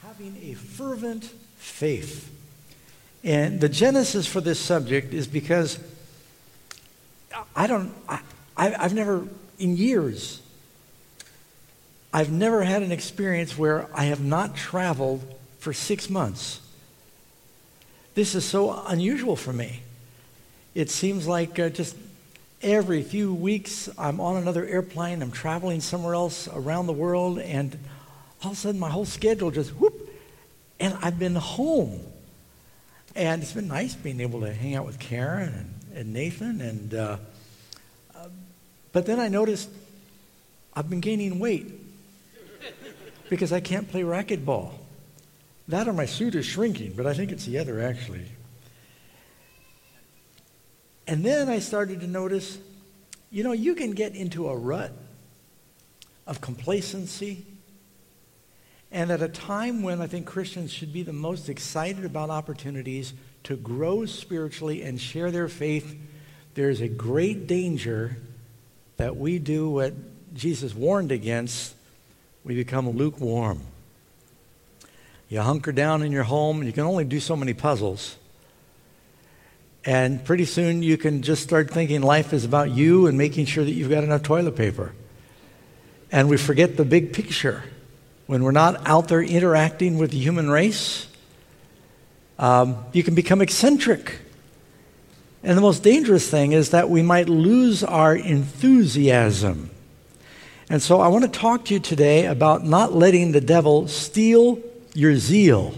having a fervent faith. And the genesis for this subject is because I've never, in years, I've never had an experience where I have not traveled for 6 months. This is so unusual for me. It seems like just every few weeks I'm on another airplane, I'm traveling somewhere else around the world, and all of a sudden my whole schedule just whoop, and I've been home. And it's been nice being able to hang out with Karen and Nathan, but then I noticed I've been gaining weight because I can't play racquetball. That or my suit is shrinking, but I think it's the other actually. And then I started to notice, you can get into a rut of complacency. And at a time when I think Christians should be the most excited about opportunities to grow spiritually and share their faith, there's a great danger that we do what Jesus warned against. We become lukewarm. You hunker down in your home, you can only do so many puzzles. And pretty soon you can just start thinking life is about you and making sure that you've got enough toilet paper. And we forget the big picture. When we're not out there interacting with the human race, you can become eccentric. And the most dangerous thing is that we might lose our enthusiasm. And so I want to talk to you today about not letting the devil steal your zeal.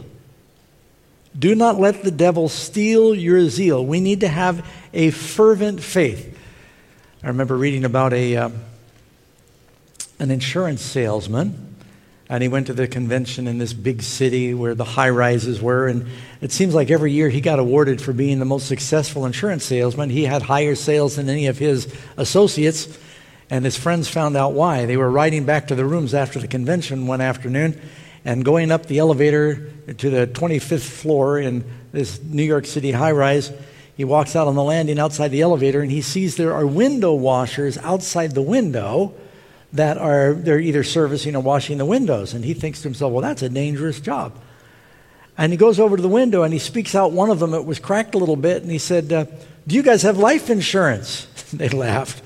Do not let the devil steal your zeal. We need to have a fervent faith. I remember reading about an insurance salesman. And he went to the convention in this big city where the high-rises were. And it seems like every year he got awarded for being the most successful insurance salesman. He had higher sales than any of his associates. And his friends found out why. They were riding back to the rooms after the convention one afternoon and going up the elevator to the 25th floor in this New York City high-rise. He walks out on the landing outside the elevator and he sees there are window washers outside the window they're either servicing or washing the windows. And he thinks to himself, well, that's a dangerous job. And he goes over to the window and he speaks out one of them. It was cracked a little bit. And he said, do you guys have life insurance? They laughed.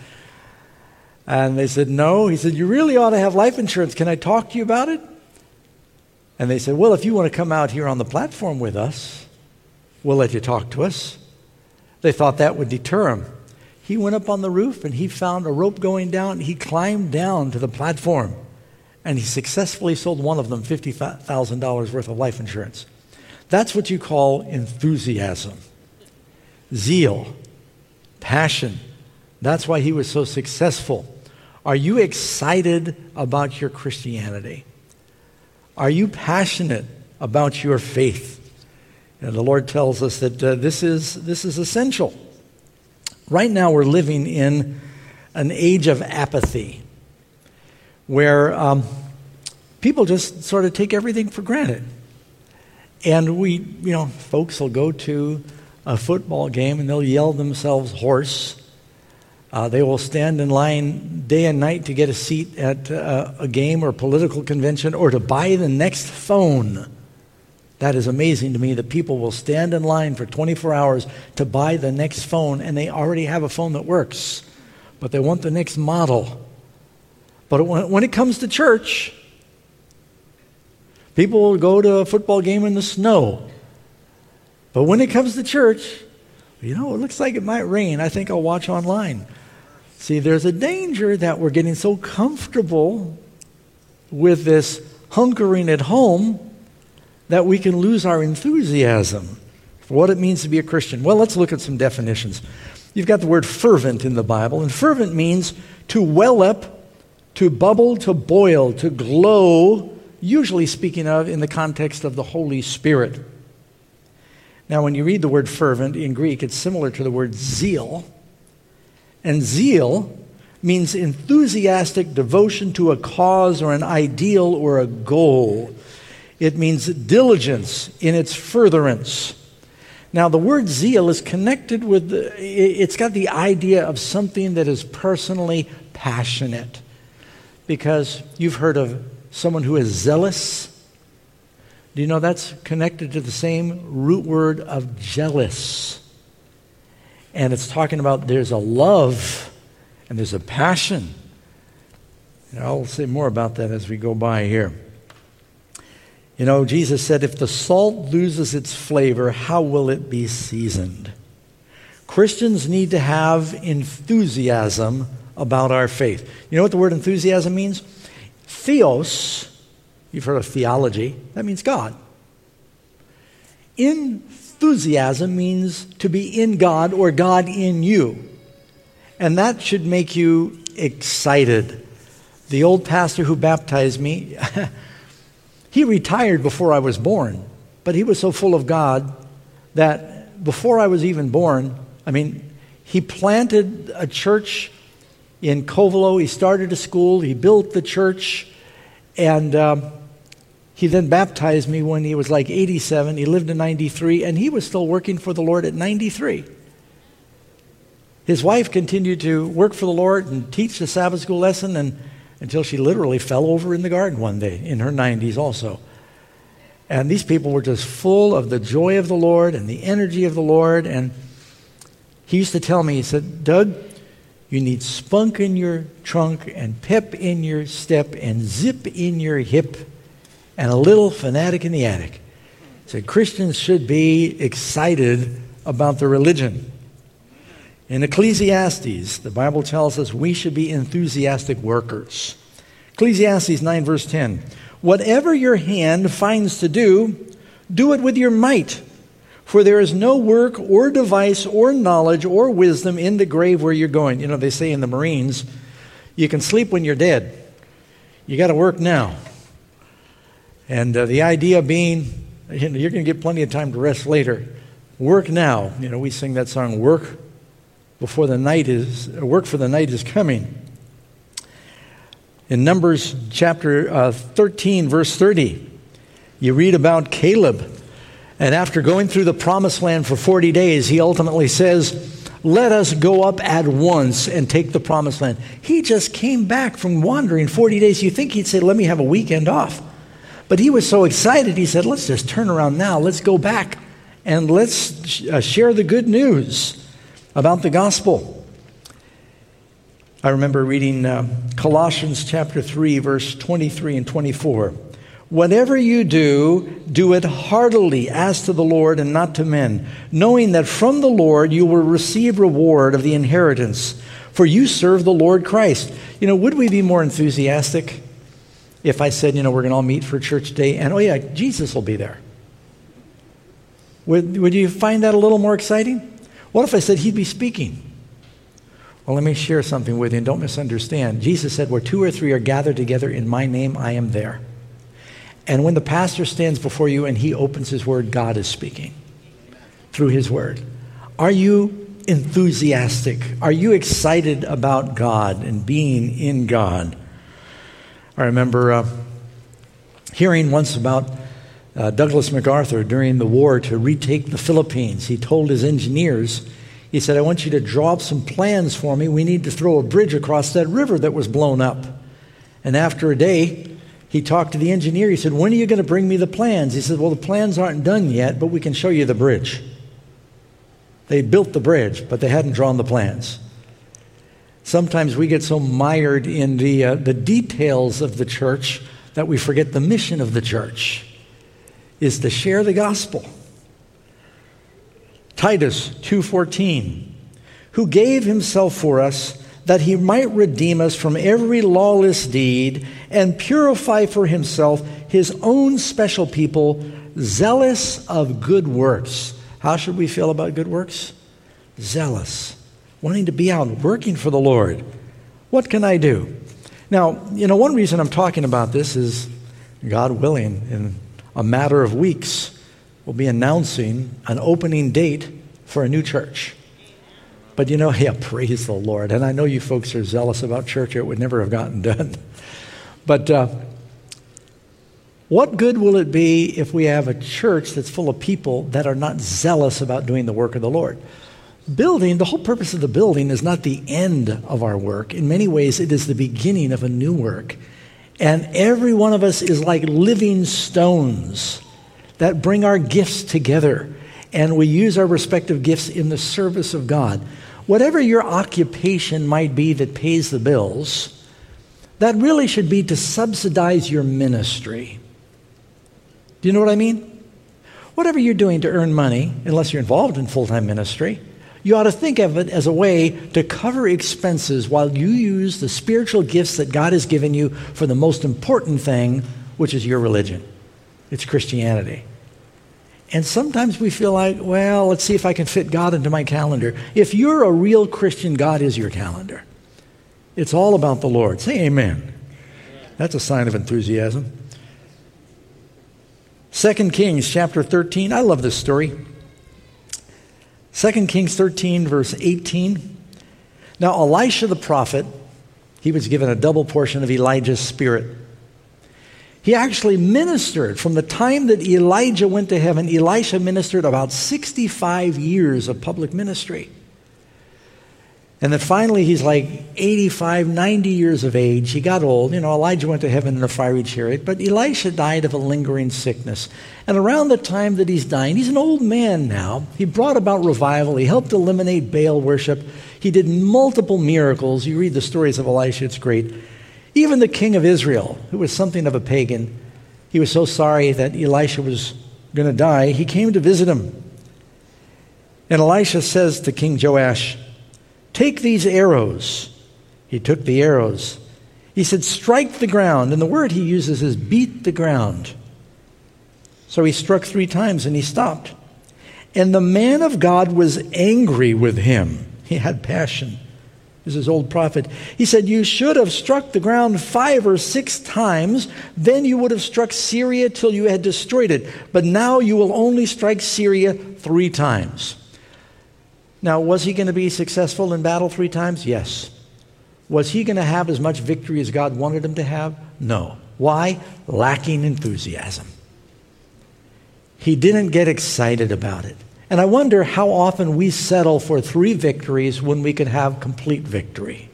And they said, no. He said, you really ought to have life insurance. Can I talk to you about it? And they said, well, if you want to come out here on the platform with us, we'll let you talk to us. They thought that would deter him. He went up on the roof and he found a rope going down. He climbed down to the platform and he successfully sold one of them $50,000 worth of life insurance. That's what you call enthusiasm, zeal, passion. That's why he was so successful. Are you excited about your Christianity? Are you passionate about your faith? And the Lord tells us that this is essential. Right now we're living in an age of apathy where people just sort of take everything for granted. And folks will go to a football game and they'll yell themselves hoarse. They will stand in line day and night to get a seat at a game or political convention or to buy the next phone. That is amazing to me that people will stand in line for 24 hours to buy the next phone, and they already have a phone that works, but they want the next model. But when it comes to church, people will go to a football game in the snow. But when it comes to church, it looks like it might rain. I think I'll watch online. See, there's a danger that we're getting so comfortable with this hunkering at home that we can lose our enthusiasm for what it means to be a Christian. Well, let's look at some definitions. You've got the word fervent in the Bible, and fervent means to well up, to bubble, to boil, to glow, usually speaking of in the context of the Holy Spirit. Now, when you read the word fervent in Greek, it's similar to the word zeal. And zeal means enthusiastic devotion to a cause or an ideal or a goal. It means diligence in its furtherance. Now, the word zeal is connected with, it's got the idea of something that is personally passionate. Because you've heard of someone who is zealous. Do you know that's connected to the same root word of jealous? And it's talking about there's a love and there's a passion. And I'll say more about that as we go by here. You know, Jesus said, if the salt loses its flavor, how will it be seasoned? Christians need to have enthusiasm about our faith. You know what the word enthusiasm means? Theos, you've heard of theology, that means God. Enthusiasm means to be in God or God in you. And that should make you excited. The old pastor who baptized me, he retired before I was born, but he was so full of God that before I was even born, he planted a church in Covelo. He started a school. He built the church. And he then baptized me when he was like 87. He lived to 93, and he was still working for the Lord at 93. His wife continued to work for the Lord and teach the Sabbath school lesson until she literally fell over in the garden one day in her 90s also. And these people were just full of the joy of the Lord and the energy of the Lord. And he used to tell me, he said, Doug, you need spunk in your trunk and pep in your step and zip in your hip and a little fanatic in the attic. He said, Christians should be excited about their religion. In Ecclesiastes, the Bible tells us we should be enthusiastic workers. Ecclesiastes 9 verse 10, whatever your hand finds to do, do it with your might. For there is no work or device or knowledge or wisdom in the grave where you're going. You know, they say in the Marines, you can sleep when you're dead. You got to work now. And the idea being, you're going to get plenty of time to rest later. Work now. You know, we sing that song, work for the night is coming. In Numbers chapter 13, verse 30, you read about Caleb. And after going through the promised land for 40 days, he ultimately says, let us go up at once and take the promised land. He just came back from wandering 40 days. You think he'd say, let me have a weekend off. But he was so excited, he said, let's just turn around now. Let's go back and let's share the good news about the gospel. I remember reading Colossians chapter 3, verse 23 and 24. Whatever you do, do it heartily as to the Lord and not to men, knowing that from the Lord you will receive reward of the inheritance, for you serve the Lord Christ. You know, would we be more enthusiastic if I said, you know, we're going to all meet for church day, and oh yeah, Jesus will be there? Would you find that a little more exciting? What if I said he'd be speaking? Well, let me share something with you, and don't misunderstand. Jesus said, where 2 or 3 are gathered together in my name, I am there. And when the pastor stands before you and he opens his word, God is speaking through his word. Are you enthusiastic? Are you excited about God and being in God? I remember hearing once about Douglas MacArthur during the war to retake the Philippines. He told his engineers, he said, I want you to draw up some plans for me. We need to throw a bridge across that river that was blown up. And after a day, he talked to the engineer. He said, when are you going to bring me the plans? He said, well, the plans aren't done yet, but we can show you the bridge. They built the bridge, but they hadn't drawn the plans. Sometimes we get so mired in the details of the church that we forget the mission of the church is to share the gospel. Titus 2:14, who gave himself for us that he might redeem us from every lawless deed and purify for himself his own special people, zealous of good works. How should we feel about good works? Zealous, wanting to be out working for the Lord. What can I do? Now, you know, one reason I'm talking about this is, God willing, in a matter of weeks, we'll be announcing an opening date for a new church. But you know, yeah, praise the Lord. And I know you folks are zealous about church, or it would never have gotten done. But what good will it be if we have a church that's full of people that are not zealous about doing the work of the Lord? Building, the whole purpose of the building is not the end of our work. In many ways, it is the beginning of a new work. And every one of us is like living stones that bring our gifts together, and we use our respective gifts in the service of God. Whatever your occupation might be that pays the bills, that really should be to subsidize your ministry. Do you know what I mean? Whatever you're doing to earn money, unless you're involved in full-time ministry, you ought to think of it as a way to cover expenses while you use the spiritual gifts that God has given you for the most important thing, which is your religion. It's Christianity. And sometimes we feel like, well, let's see if I can fit God into my calendar. If you're a real Christian, God is your calendar. It's all about the Lord. Say amen. That's a sign of enthusiasm. 2 Kings chapter 13. I love this story. 2 Kings 13, verse 18. Now Elisha the prophet, he was given a double portion of Elijah's spirit. He actually ministered from the time that Elijah went to heaven. Elisha ministered about 65 years of public ministry. And then finally, he's like 85, 90 years of age. He got old. You know, Elijah went to heaven in a fiery chariot, but Elisha died of a lingering sickness. And around the time that he's dying, he's an old man now. He brought about revival. He helped eliminate Baal worship. He did multiple miracles. You read the stories of Elisha, it's great. Even the king of Israel, who was something of a pagan, he was so sorry that Elisha was going to die, he came to visit him. And Elisha says to King Joash, "Take these arrows." He took the arrows. He said, "Strike the ground." And the word he uses is beat the ground. So he struck 3 times and he stopped. And the man of God was angry with him. He had passion. This is old prophet. He said, "You should have struck the ground 5 or 6 times. Then you would have struck Syria till you had destroyed it. But now you will only strike Syria 3 times. Now, was he going to be successful in battle 3 times? Yes. Was he going to have as much victory as God wanted him to have? No. Why? Lacking enthusiasm. He didn't get excited about it. And I wonder how often we settle for 3 victories when we could have complete victory.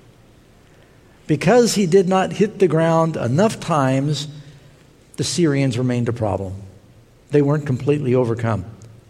Because he did not hit the ground enough times, the Syrians remained a problem. They weren't completely overcome.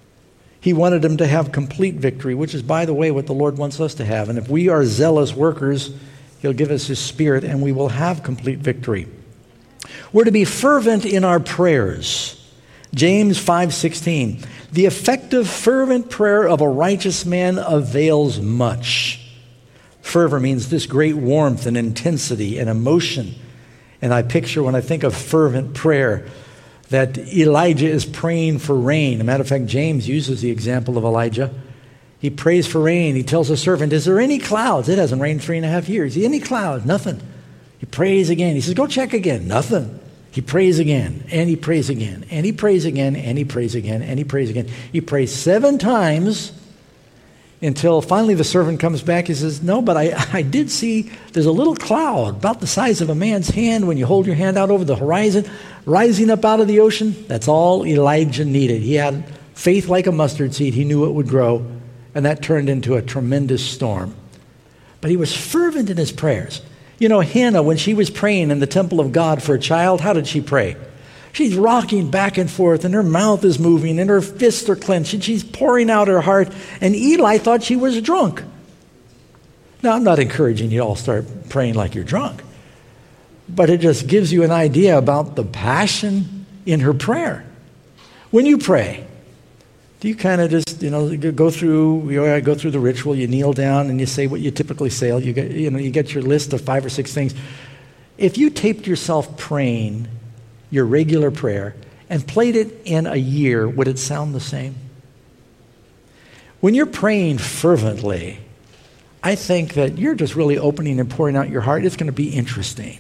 He wanted them to have complete victory, which is, by the way, what the Lord wants us to have. And if we are zealous workers, he'll give us his spirit and we will have complete victory. We're to be fervent in our prayers. James 5:16. The effective, fervent prayer of a righteous man avails much. Fervor means this great warmth and intensity and emotion. And I picture, when I think of fervent prayer, that Elijah is praying for rain. As a matter of fact, James uses the example of Elijah. He prays for rain. He tells the servant, "Is there any clouds?" It hasn't rained 3.5 years. Any clouds? Nothing. He prays again. He says, "Go check again." Nothing. He prays again, and he prays again, and he prays again, and he prays again, and he prays again. He prays 7 times until finally the servant comes back. He says, "No, but I did see there's a little cloud about the size of a man's hand when you hold your hand out over the horizon, rising up out of the ocean." That's all Elijah needed. He had faith like a mustard seed. He knew it would grow, and that turned into a tremendous storm. But he was fervent in his prayers. You know, Hannah, when she was praying in the temple of God for a child, how did she pray? She's rocking back and forth, and her mouth is moving, and her fists are clenched, and she's pouring out her heart. And Eli thought she was drunk. Now, I'm not encouraging you all start praying like you're drunk, but it just gives you an idea about the passion in her prayer. When you pray, do you kind of just, go through the ritual? You kneel down and you say what you typically say. You get your list of 5 or 6 things. If you taped yourself praying your regular prayer and played it in a year, would it sound the same? When you're praying fervently, I think that you're just really opening and pouring out your heart. It's going to be interesting.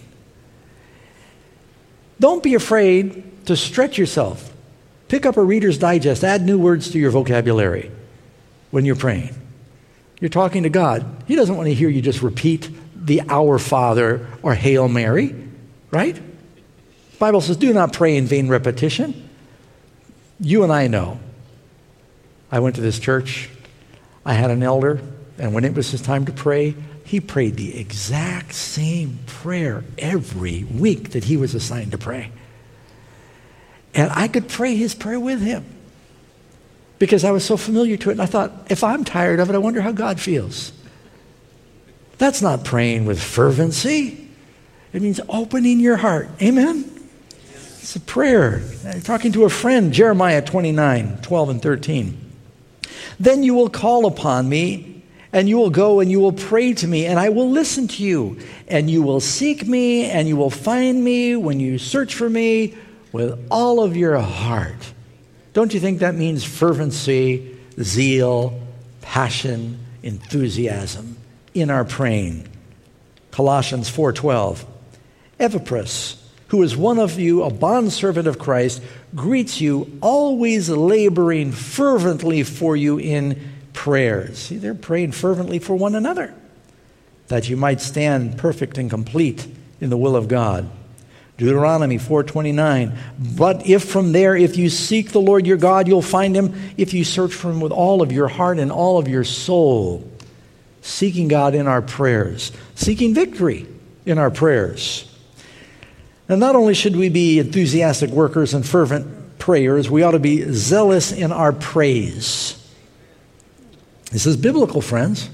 Don't be afraid to stretch yourself. Pick up a Reader's Digest. Add new words to your vocabulary when you're praying. You're talking to God. He doesn't want to hear you just repeat the Our Father or Hail Mary, right? The Bible says, do not pray in vain repetition. You and I know. I went to this church. I had an elder, and when it was his time to pray, he prayed the exact same prayer every week that he was assigned to pray. And I could pray his prayer with him because I was so familiar to it. And I thought, if I'm tired of it, I wonder how God feels. That's not praying with fervency. It means opening your heart. Amen? It's a prayer. Talking to a friend, Jeremiah 29:12 and 13. Then you will call upon me, and you will go and you will pray to me, and I will listen to you. And you will seek me, and you will find me when you search for me with all of your heart. Don't you think that means fervency, zeal, passion, enthusiasm in our praying? Colossians 4:12. Epaphras, who is one of you, a bondservant of Christ, greets you, always laboring fervently for you in prayers. See, they're praying fervently for one another, that you might stand perfect and complete in the will of God. Deuteronomy 4:29. But if you seek the Lord your God, you'll find him if you search for him with all of your heart and all of your soul. Seeking God in our prayers. Seeking victory in our prayers. Now, not only should we be enthusiastic workers and fervent prayers, we ought to be zealous in our praise. This is biblical, friends.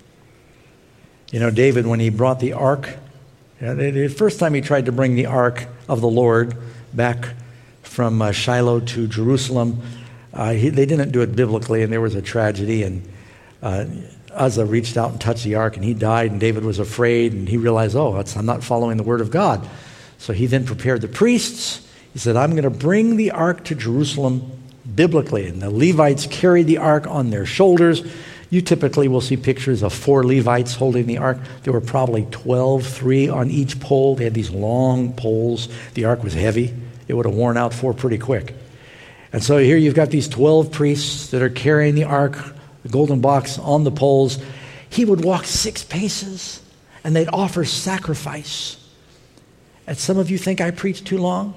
You know, David, when he brought the ark, the first time he tried to bring the ark of the Lord back from Shiloh to Jerusalem, they didn't do it biblically, and there was a tragedy, and Uzzah reached out and touched the ark, and he died, and David was afraid, and he realized, I'm not following the word of God. So he then prepared the priests. He said, I'm going to bring the ark to Jerusalem biblically. And the Levites carried the ark on their shoulders. You typically will see pictures of 4 Levites holding the ark. There were probably 12, 3 on each pole. They had these long poles. The ark was heavy. It would have worn out 4 pretty quick. And so here you've got these 12 priests that are carrying the ark, the golden box, on the poles. He would walk 6 paces, and they'd offer sacrifice. And some of you think I preach too long?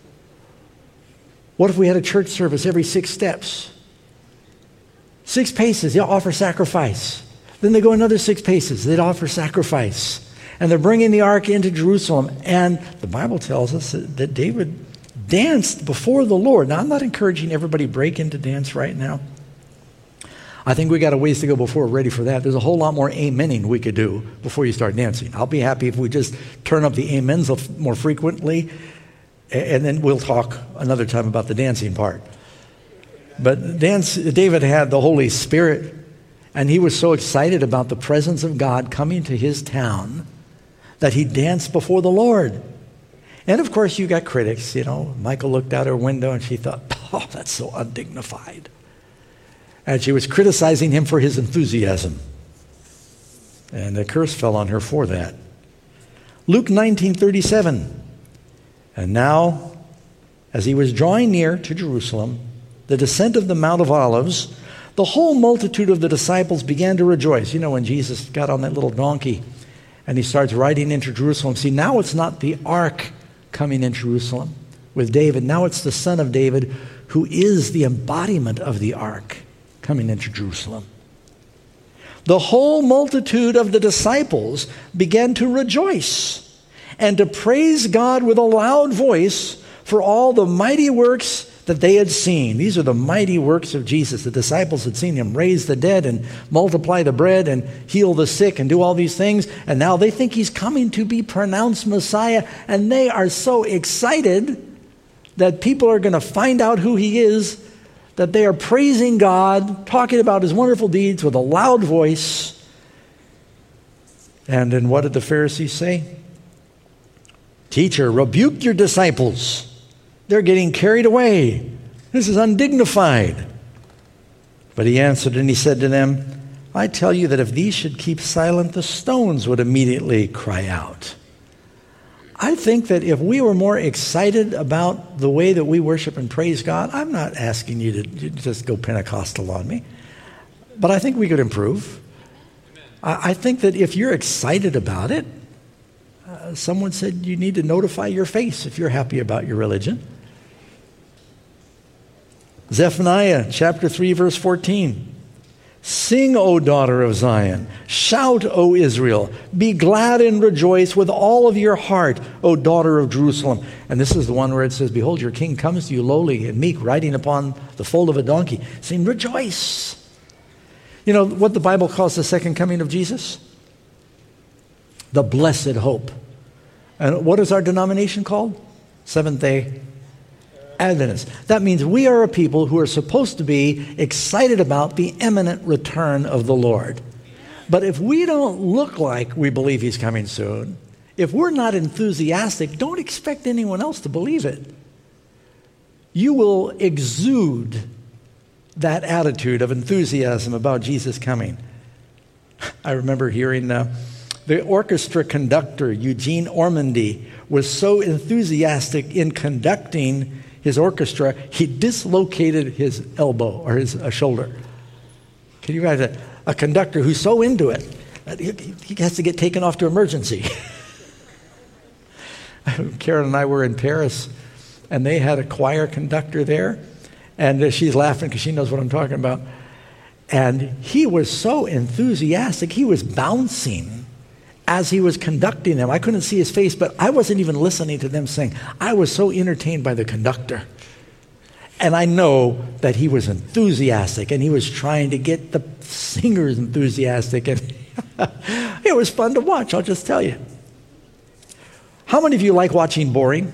What if we had a church service every 6 steps? 6 paces, they'll offer sacrifice. Then they go another 6 paces, they'd offer sacrifice. And they're bringing the ark into Jerusalem. And the Bible tells us that David danced before the Lord. Now, I'm not encouraging everybody break into dance right now. I think we got a ways to go before we're ready for that. There's a whole lot more amening we could do before you start dancing. I'll be happy if we just turn up the amens more frequently, and then we'll talk another time about the dancing part. But David had the Holy Spirit, and he was so excited about the presence of God coming to his town that he danced before the Lord. And of course, you got critics. You know, Michael looked out her window and she thought, that's so undignified. And she was criticizing him for his enthusiasm. And a curse fell on her for that. Luke 19:37. And now, as he was drawing near to Jerusalem, the descent of the Mount of Olives, the whole multitude of the disciples began to rejoice. You know, when Jesus got on that little donkey and he starts riding into Jerusalem. See, now it's not the ark coming in Jerusalem with David. Now it's the son of David who is the embodiment of the ark coming into Jerusalem. The whole multitude of the disciples began to rejoice and to praise God with a loud voice for all the mighty works that they had seen. These are the mighty works of Jesus. The disciples had seen him raise the dead and multiply the bread and heal the sick and do all these things. And now they think he's coming to be pronounced Messiah. And they are so excited that people are going to find out who he is, that they are praising God, talking about his wonderful deeds with a loud voice. And then what did the Pharisees say? Teacher, rebuke your disciples. They're getting carried away. This is undignified. But he answered and he said to them, I tell you that if these should keep silent, the stones would immediately cry out. I think that if we were more excited about the way that we worship and praise God, I'm not asking you to just go Pentecostal on me, but I think we could improve. I think that if you're excited about it, someone said you need to notify your face if you're happy about your religion. Zephaniah chapter 3, verse 14. Sing, O daughter of Zion. Shout, O Israel. Be glad and rejoice with all of your heart, O daughter of Jerusalem. And this is the one where it says, behold, your king comes to you lowly and meek, riding upon the foal of a donkey, saying, rejoice. You know what the Bible calls the second coming of Jesus? The blessed hope. And what is our denomination called? Seventh-day Adventists. That means we are a people who are supposed to be excited about the imminent return of the Lord. But if we don't look like we believe he's coming soon, if we're not enthusiastic, don't expect anyone else to believe it. You will exude that attitude of enthusiasm about Jesus coming. I remember hearing the orchestra conductor, Eugene Ormandy, was so enthusiastic in conducting his orchestra, he dislocated his elbow or his shoulder. Can you imagine a conductor who's so into it that he has to get taken off to emergency? Karen and I were in Paris, and they had a choir conductor there, and she's laughing because she knows what I'm talking about. And he was so enthusiastic, he was bouncing as he was conducting them. I couldn't see his face, but I wasn't even listening to them sing. I was so entertained by the conductor. And I know that he was enthusiastic, and he was trying to get the singers enthusiastic. And it was fun to watch, I'll just tell you. How many of you like watching boring?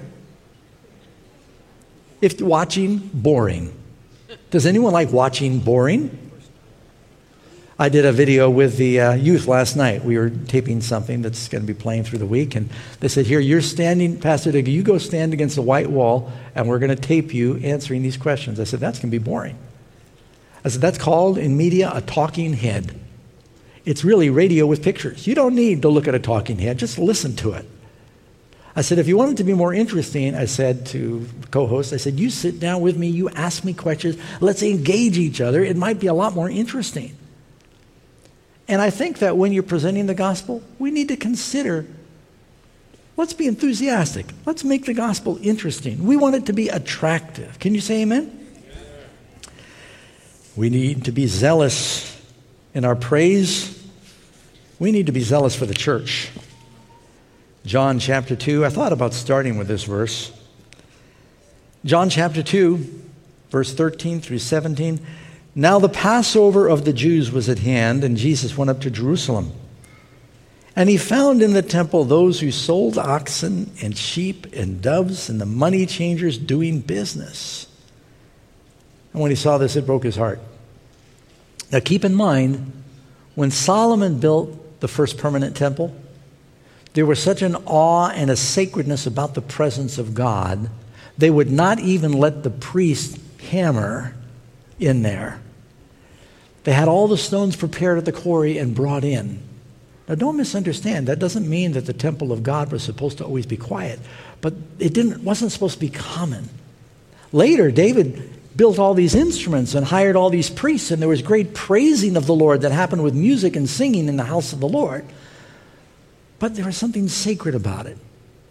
If watching boring. Does anyone like watching boring? I did a video with the youth last night. We were taping something that's going to be playing through the week, and they said, here, you're standing, Pastor Digger, you go stand against the white wall, and we're going to tape you answering these questions. I said, that's going to be boring. I said, that's called in media a talking head. It's really radio with pictures. You don't need to look at a talking head, just listen to it. I said, if you want it to be more interesting, I said to the co-host, I said, you sit down with me, you ask me questions, let's engage each other. It might be a lot more interesting. And I think that when you're presenting the gospel, we need to consider, let's be enthusiastic. Let's make the gospel interesting. We want it to be attractive. Can you say amen? We need to be zealous in our praise. We need to be zealous for the church. John chapter 2, I thought about starting with this verse. John chapter 2, verse 13 through 17. Now the Passover of the Jews was at hand, and Jesus went up to Jerusalem. And he found in the temple those who sold oxen and sheep and doves and the money changers doing business. And when he saw this, it broke his heart. Now keep in mind, when Solomon built the first permanent temple, there was such an awe and a sacredness about the presence of God, they would not even let the priest hammer in there. They had all the stones prepared at the quarry and brought in. Now don't misunderstand, that doesn't mean that the temple of God was supposed to always be quiet, but it wasn't supposed to be common. Later, David built all these instruments and hired all these priests, and there was great praising of the Lord that happened with music and singing in the house of the Lord. But there was something sacred about it.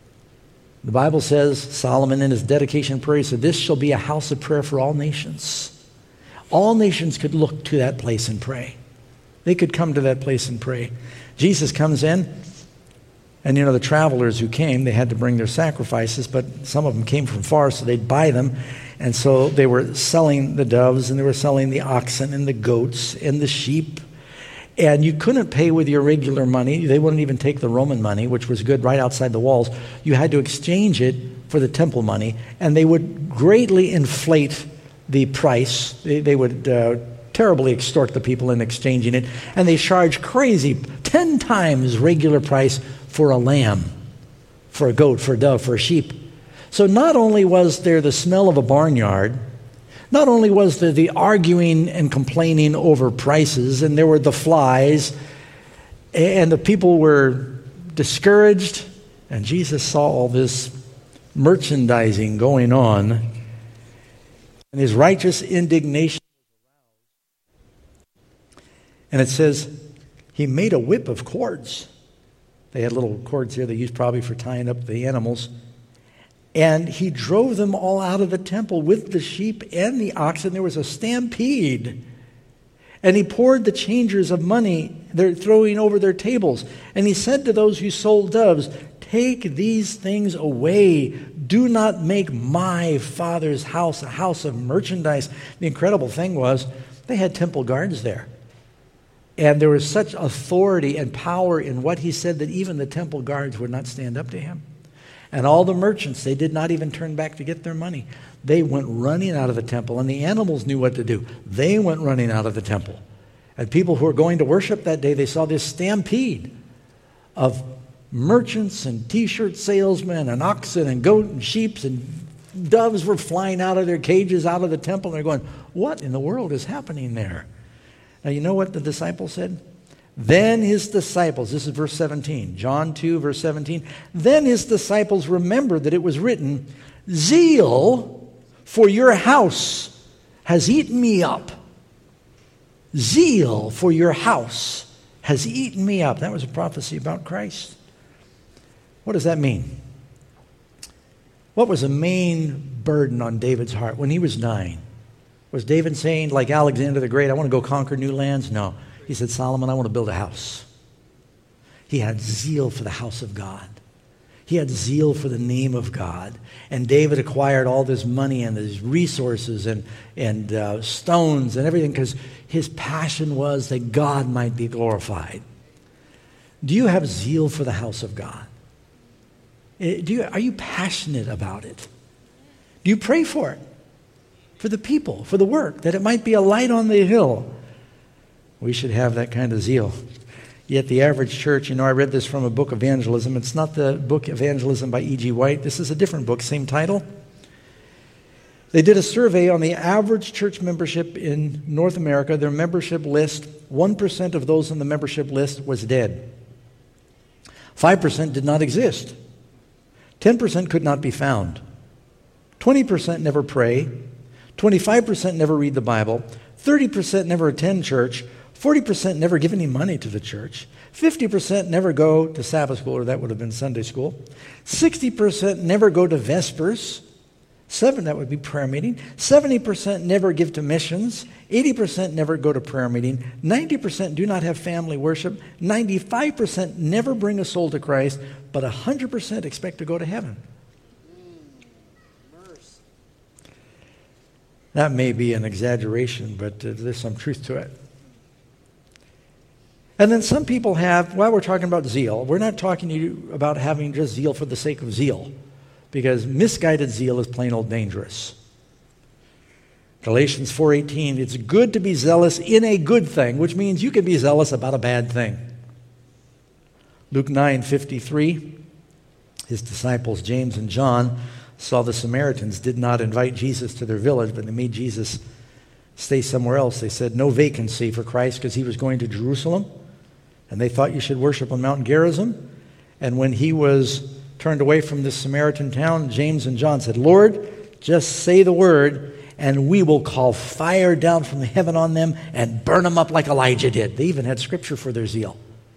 The Bible says, Solomon in his dedication prayer said, this shall be a house of prayer for all nations. All nations could look to that place and pray. They could come to that place and pray. Jesus comes in, and the travelers who came, they had to bring their sacrifices, but some of them came from far, so they'd buy them. And so they were selling the doves, and they were selling the oxen and the goats and the sheep. And you couldn't pay with your regular money. They wouldn't even take the Roman money, which was good right outside the walls. You had to exchange it for the temple money, and they would greatly inflate the price. They would terribly extort the people in exchanging it, and they charged crazy 10 times regular price for a lamb, for a goat, for a dove, for a sheep. So not only was there the smell of a barnyard, not only was there the arguing and complaining over prices, and there were the flies, and the people were discouraged, and Jesus saw all this merchandising going on, and his righteous indignation. And it says, he made a whip of cords. They had little cords here they used probably for tying up the animals. And he drove them all out of the temple with the sheep and the oxen. There was a stampede. And he poured the changers of money, they're throwing over their tables. And he said to those who sold doves, take these things away. Do not make my Father's house a house of merchandise. The incredible thing was, they had temple guards there. And there was such authority and power in what he said that even the temple guards would not stand up to him. And all the merchants, they did not even turn back to get their money. They went running out of the temple, and the animals knew what to do. They went running out of the temple. And people who were going to worship that day, they saw this stampede of merchants and T-shirt salesmen and oxen and goat and sheep, and doves were flying out of their cages, out of the temple. And they're going, what in the world is happening there? Now, you know what the disciples said? Then his disciples, this is verse 17, John 2, verse 17. Then his disciples remembered that it was written, zeal for your house has eaten me up. Zeal for your house has eaten me up. That was a prophecy about Christ. What does that mean? What was the main burden on David's heart when he was dying? Was David saying, like Alexander the Great, I want to go conquer new lands? No. He said, Solomon, I want to build a house. He had zeal for the house of God. He had zeal for the name of God. And David acquired all this money and these resources and stones and everything because his passion was that God might be glorified. Do you have zeal for the house of God? Are you passionate about it? Do you pray for it? For the people, for the work, that it might be a light on the hill? We should have that kind of zeal. Yet the average church, I read this from a book, Evangelism. It's not the book Evangelism by E.G. White. This is a different book, same title. They did a survey on the average church membership in North America. Their membership list, 1% of those on the membership list was dead. 5% did not exist. 10% could not be found. 20% never pray. 25% never read the Bible. 30% never attend church. 40% never give any money to the church. 50% never go to Sabbath school, or that would have been Sunday school. 60% never go to Vespers. That would be prayer meeting. 70% never give to missions. 80% never go to prayer meeting. 90% do not have family worship. 95% never bring a soul to Christ. But 100% expect to go to heaven. That may be an exaggeration, but there's some truth to it. And then some people have, while we're talking about zeal, we're not talking to you about having just zeal for the sake of zeal, because misguided zeal is plain old dangerous. Galatians 4:18, it's good to be zealous in a good thing, which means you can be zealous about a bad thing. Luke 9:53, his disciples James and John saw the Samaritans did not invite Jesus to their village, but they made Jesus stay somewhere else. They said no vacancy for Christ because he was going to Jerusalem, and they thought you should worship on Mount Gerizim. And when he was turned away from this Samaritan town, James and John said, Lord, just say the word, and we will call fire down from heaven on them and burn them up like Elijah did. They even had scripture for their zeal.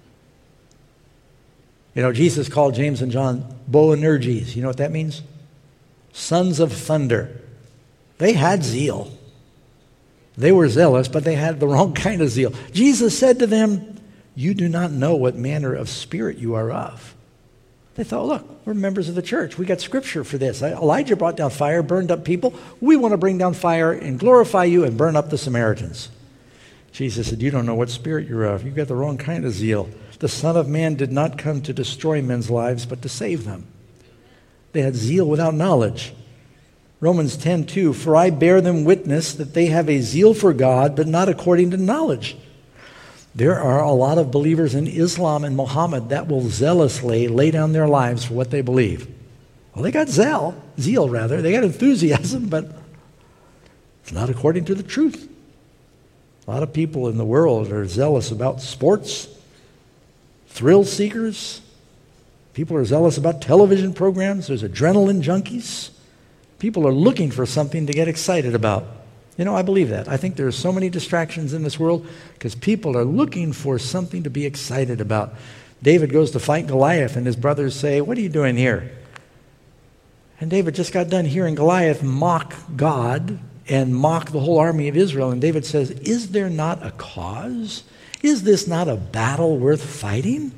Jesus called James and John Boanerges. You know what that means? Sons of thunder. They had zeal. They were zealous, but they had the wrong kind of zeal. Jesus said to them, you do not know what manner of spirit you are of. They thought, look, we're members of the church. We got scripture for this. Elijah brought down fire, burned up people. We want to bring down fire and glorify you and burn up the Samaritans. Jesus said, you don't know what spirit you're of. You've got the wrong kind of zeal. The Son of Man did not come to destroy men's lives, but to save them. They had zeal without knowledge. Romans 10:2, for I bear them witness that they have a zeal for God, but not according to knowledge. There are a lot of believers in Islam and Muhammad that will zealously lay down their lives for what they believe. Well, they got zeal. They got enthusiasm, but it's not according to the truth. A lot of people in the world are zealous about sports, thrill seekers. People are zealous about television programs. There's adrenaline junkies. People are looking for something to get excited about. I believe that. I think there are so many distractions in this world because people are looking for something to be excited about. David goes to fight Goliath, and his brothers say, what are you doing here? And David just got done hearing Goliath mock God and mock the whole army of Israel. And David says, is there not a cause? Is this not a battle worth fighting?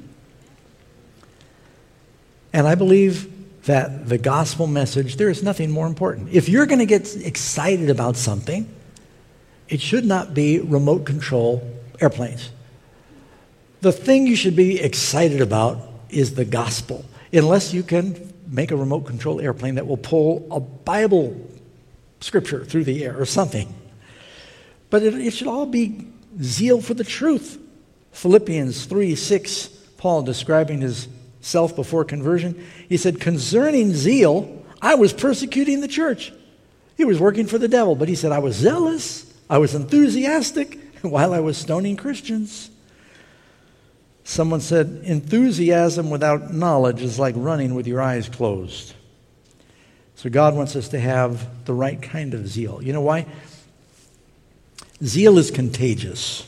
And I believe that the gospel message, there is nothing more important. If you're going to get excited about something, it should not be remote control airplanes. The thing you should be excited about is the gospel, unless you can make a remote control airplane that will pull a Bible scripture through the air or something. But it should all be zeal for the truth. Philippians 3:6, Paul describing his self before conversion, he said, concerning zeal, I was persecuting the church. He was working for the devil, but he said, I was zealous, I was enthusiastic while I was stoning Christians. Someone said, enthusiasm without knowledge is like running with your eyes closed. So God wants us to have the right kind of zeal. You know why? Zeal is contagious.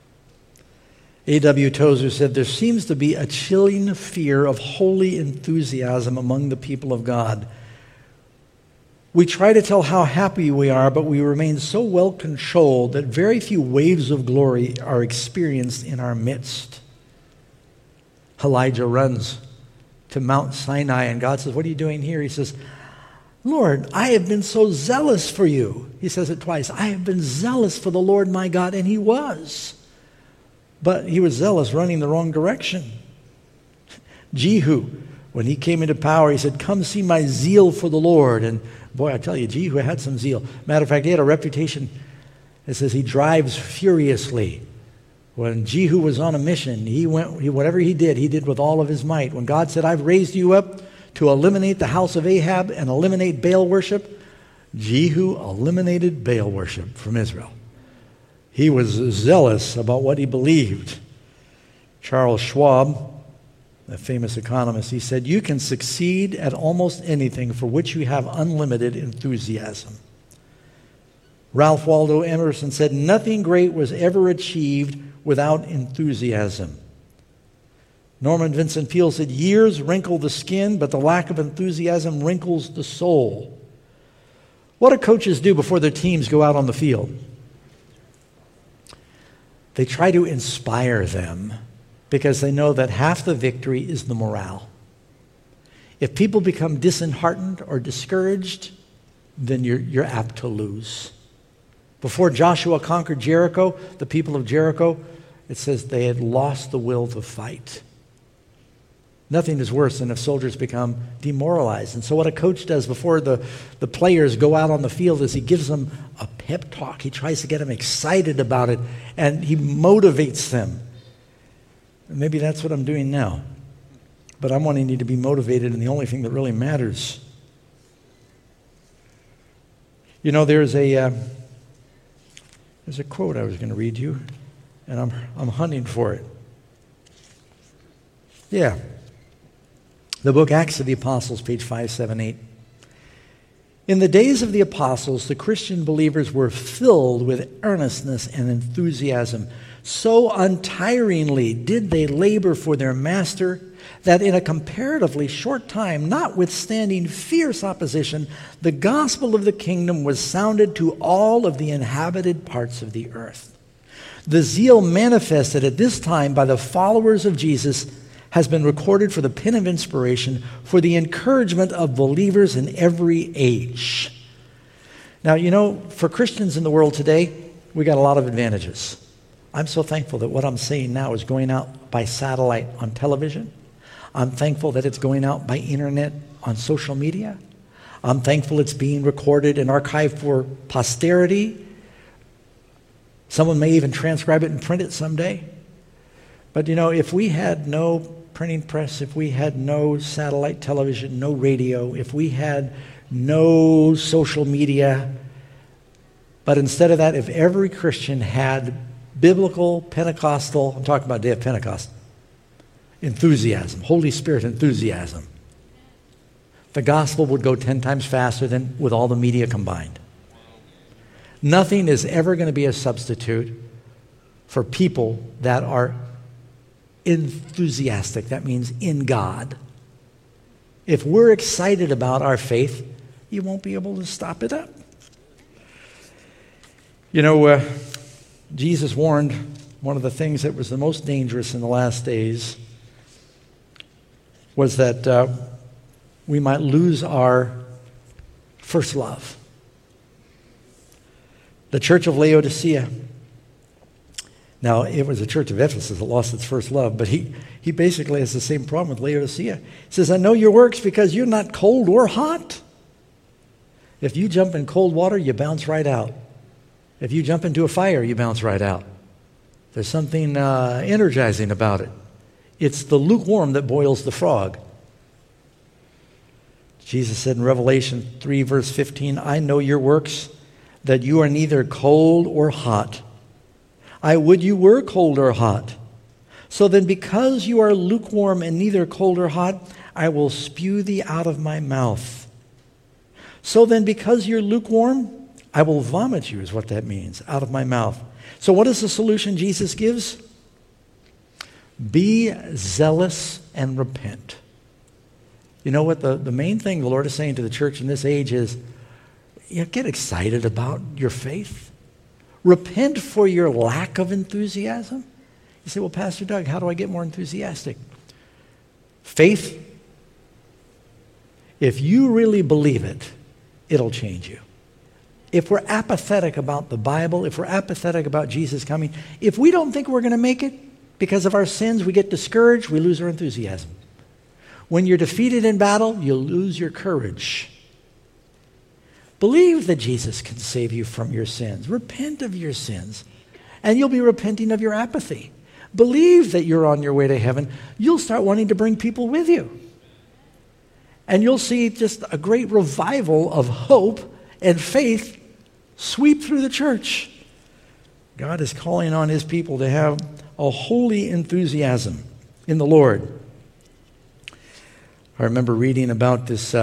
A.W. Tozer said, there seems to be a chilling fear of holy enthusiasm among the people of God. We try to tell how happy we are, but we remain so well controlled that very few waves of glory are experienced in our midst. Elijah runs to Mount Sinai, and God says, what are you doing here? He says, Lord, I have been so zealous for you. He says it twice. I have been zealous for the Lord my God, and he was. But he was zealous, running the wrong direction. Jehu, when he came into power, he said, come see my zeal for the Lord. And boy, I tell you, Jehu had some zeal. Matter of fact, he had a reputation. It says he drives furiously. When Jehu was on a mission, whatever he did with all of his might. When God said, I've raised you up to eliminate the house of Ahab and eliminate Baal worship, Jehu eliminated Baal worship from Israel. He was zealous about what he believed. Charles Schwab, the famous economist, he said, you can succeed at almost anything for which you have unlimited enthusiasm. Ralph Waldo Emerson said, nothing great was ever achieved without enthusiasm. Norman Vincent Peale said, years wrinkle the skin, but the lack of enthusiasm wrinkles the soul. What do coaches do before their teams go out on the field? They try to inspire them because they know that half the victory is the morale. If people become disheartened or discouraged, then you're apt to lose. Before Joshua conquered Jericho, the people of Jericho, it says they had lost the will to fight. Nothing is worse than if soldiers become demoralized. And so what a coach does before the players go out on the field is he gives them a pep talk. He tries to get them excited about it, and he motivates them. And maybe that's what I'm doing now. But I'm wanting you to be motivated in the only thing that really matters. You know, there's a quote I was going to read you, and I'm hunting for it. Yeah. The book Acts of the Apostles, page 578. In the days of the apostles, the Christian believers were filled with earnestness and enthusiasm. So untiringly did they labor for their master that in a comparatively short time, notwithstanding fierce opposition, the gospel of the kingdom was sounded to all of the inhabited parts of the earth. The zeal manifested at this time by the followers of Jesus has been recorded for the pen of inspiration for the encouragement of believers in every age. Now, you know, for Christians in the world today, we got a lot of advantages. I'm so thankful that what I'm saying now is going out by satellite on television. I'm thankful that it's going out by internet on social media. I'm thankful it's being recorded and archived for posterity. Someone may even transcribe it and print it someday. But you know, if we had no printing press, if we had no satellite television, no radio, if we had no social media, but instead of that, if every Christian had biblical, Pentecostal, I'm talking about Day of Pentecost, enthusiasm, Holy Spirit enthusiasm, the gospel would go 10 times faster than with all the media combined. Nothing is ever going to be a substitute for people that are enthusiastic. That means in God. If we're excited about our faith, you won't be able to stop it up. You know, Jesus warned one of the things that was the most dangerous in the last days was that we might lose our first love. The church of Laodicea. Now, it was the church of Ephesus that lost its first love, but he basically has the same problem with Laodicea. He says, I know your works because you're not cold or hot. If you jump in cold water, you bounce right out. If you jump into a fire, you bounce right out. There's something energizing about it. It's the lukewarm that boils the frog. Jesus said in Revelation 3, verse 15, I know your works, that you are neither cold or hot. I would you were cold or hot. So then because you are lukewarm and neither cold or hot, I will spew thee out of my mouth. So then because you're lukewarm, I will vomit you, is what that means, out of my mouth. So what is the solution Jesus gives? Be zealous and repent. You know what? The main thing the Lord is saying to the church in this age is, get excited about your faith. Repent for your lack of enthusiasm. You say, well, Pastor Doug, how do I get more enthusiastic? Faith, if you really believe it, it'll change you. If we're apathetic about the Bible, if we're apathetic about Jesus coming, if we don't think we're going to make it because of our sins, we get discouraged, we lose our enthusiasm. When you're defeated in battle, you'll lose your courage. Believe that Jesus can save you from your sins. Repent of your sins, and you'll be repenting of your apathy. Believe that you're on your way to heaven. You'll start wanting to bring people with you. And you'll see just a great revival of hope and faith sweep through the church. God is calling on his people to have a holy enthusiasm in the Lord. I remember reading about this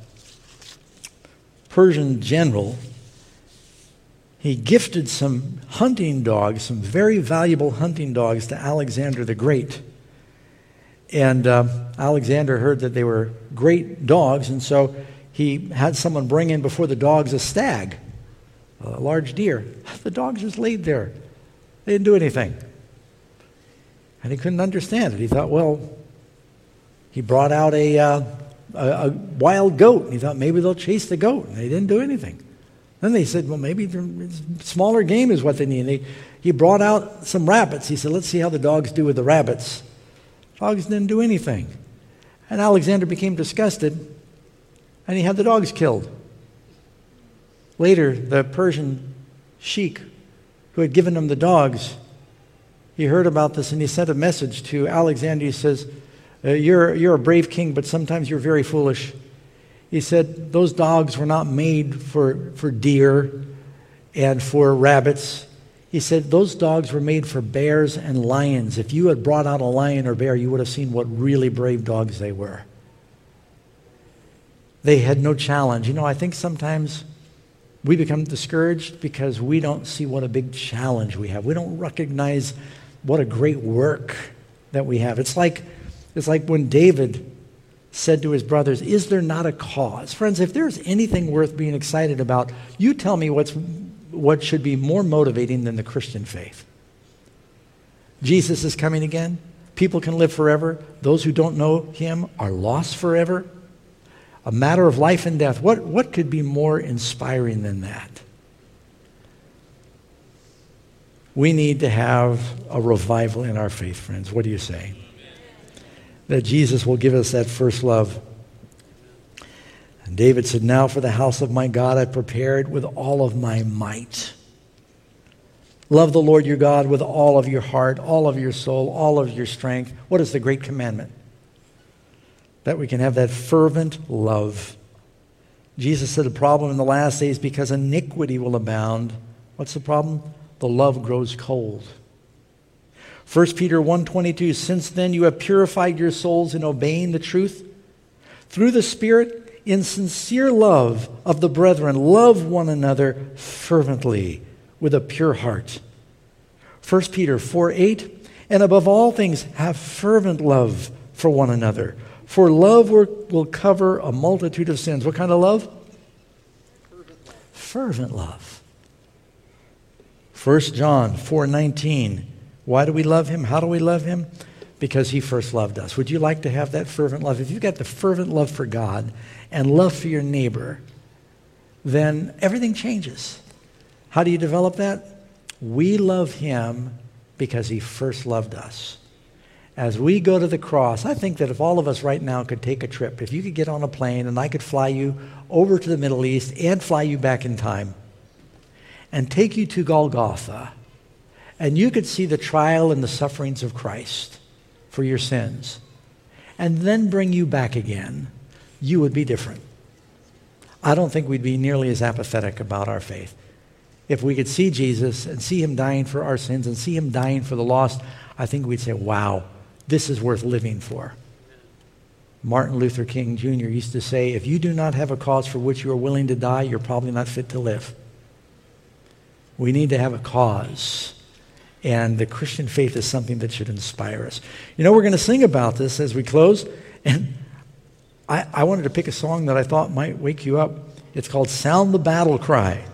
Persian general. He gifted some hunting dogs, some very valuable hunting dogs, to Alexander the Great. And Alexander heard that they were great dogs, and so he had someone bring in before the dogs a stag, a large deer. The dogs just laid there. They didn't do anything. And he couldn't understand it. He thought, well, he brought out a wild goat. And he thought maybe they'll chase the goat. And they didn't do anything. Then they said, well, maybe smaller game is what they need. And he brought out some rabbits. He said, let's see how the dogs do with the rabbits. Dogs didn't do anything. And Alexander became disgusted, and he had the dogs killed. Later, the Persian sheik who had given him the dogs, he heard about this, and he sent a message to Alexander. He says, you're a brave king, but sometimes you're very foolish. He said, those dogs were not made for deer and for rabbits. He said, those dogs were made for bears and lions. If you had brought out a lion or bear, you would have seen what really brave dogs they were. They had no challenge. You know, I think sometimes we become discouraged because we don't see what a big challenge we have. We don't recognize what a great work that we have. It's like when David said to his brothers, is there not a cause? Friends, if there's anything worth being excited about, you tell me what should be more motivating than the Christian faith. Jesus is coming again. People can live forever. Those who don't know him are lost forever. A matter of life and death. What could be more inspiring than that? We need to have a revival in our faith, friends. What do you say? That Jesus will give us that first love. And David said, now for the house of my God I prepared with all of my might. Love the Lord your God with all of your heart, all of your soul, all of your strength. What is the great commandment? That we can have that fervent love. Jesus said the problem in the last days, because iniquity will abound. What's the problem? The love grows cold. 1 Peter 1:22, since then you have purified your souls in obeying the truth through the Spirit in sincere love of the brethren. Love one another fervently with a pure heart. 1 Peter 4:8, and above all things have fervent love for one another. For love will cover a multitude of sins. What kind of love? Fervent love. 1 John 4:19. Why do we love him? How do we love him? Because he first loved us. Would you like to have that fervent love? If you've got the fervent love for God and love for your neighbor, then everything changes. How do you develop that? We love him because he first loved us. As we go to the cross, I think that if all of us right now could take a trip, if you could get on a plane and I could fly you over to the Middle East and fly you back in time and take you to Golgotha, and you could see the trial and the sufferings of Christ for your sins, and then bring you back again, you would be different. I don't think we'd be nearly as apathetic about our faith. If we could see Jesus and see him dying for our sins and see him dying for the lost, I think we'd say, wow, this is worth living for. Martin Luther King Jr. used to say, if you do not have a cause for which you are willing to die, you're probably not fit to live. We need to have a cause. And the Christian faith is something that should inspire us. You know, we're going to sing about this as we close. And I wanted to pick a song that I thought might wake you up. It's called Sound the Battle Cry.